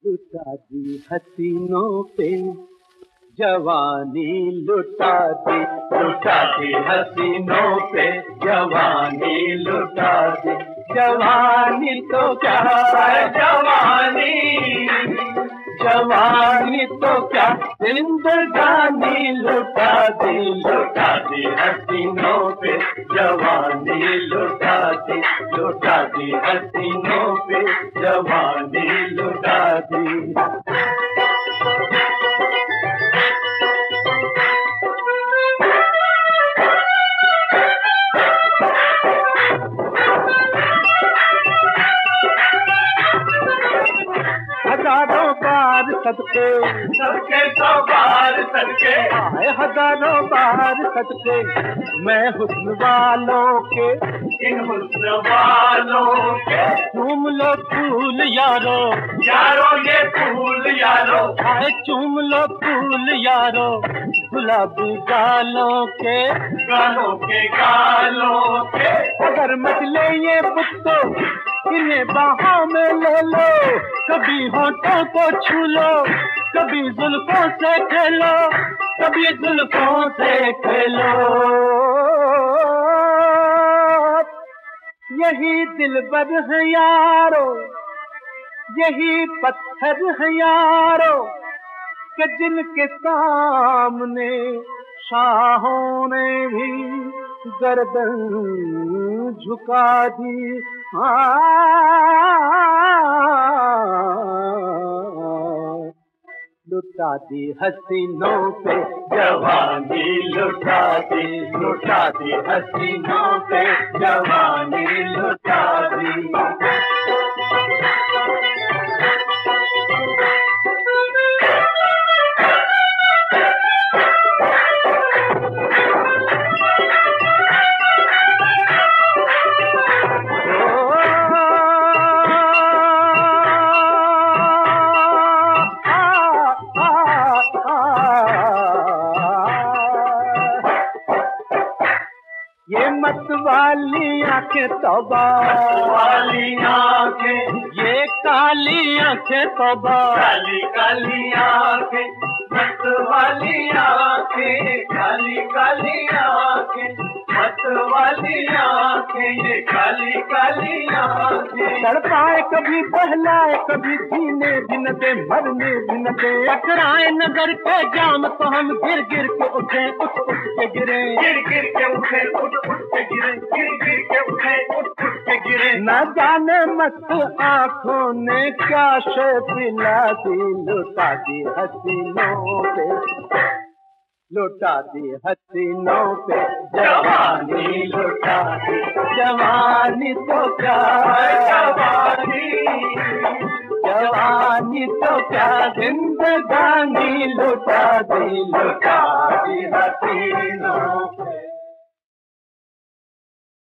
लुटा दी हसीनों पे जवानी, लुटा दी हसीनों पे जवानी, लुटा दी। जवानी तो क्या है जवानी तो क्या जिंदगानी, लुटा दी हसीनों पे जवानी, लुटा दी हसीनों पे जवानी, लुटा दी। हजारों बार सदके सबके सौ बार सदके आए, हजारों बार सदके मैं हुस्न वालों के, इन हुस्न वालों के। चूम लो फूल यारो ये फूल यारो, आए चूम लो फूल यारो गुलाबी गालों के, गालों के। अगर मचले ये बुत्तो इन्हें बाहों में ले लो, कभी होठों को छू लो, कभी जुल्फों से खेलो, कभी जुल्फों से खेलो। यही दिलबर है यारो, यही पत्थर है यारो कि जिनके सामने शाहों ने भी गर्दन झुका दी। लुटा दी हसीनों पे जवानी, लुटा दी हसीनों पे जवानी, लुटा दी। ये मत वाली आंखें तौबा, वाली आंखें, ये काली आंखें तौबा, काली आंखें, मत वाली आंखें, काली आंखें, मत वाली आंखें, ये काली आंखें। तड़पाए कभी बहलाए, कभी जीने भी न दे, मरने भी न दे। टकराए नजर के जाम तो हम गिर गिर के उठे, उठ के गिरे, गिर के उठे, उठ के गिरे, गिर के उठे, उठ के गिरे। न जाने मत आँखों ने क्या शे पिला दी, लुटा दी हसीनों पे, लुटा दी हसीनों पे जवानी, लुटा दी। जवानी तो क्या जवानी तो क्या जिंदगानी, लुटा दी हसीनों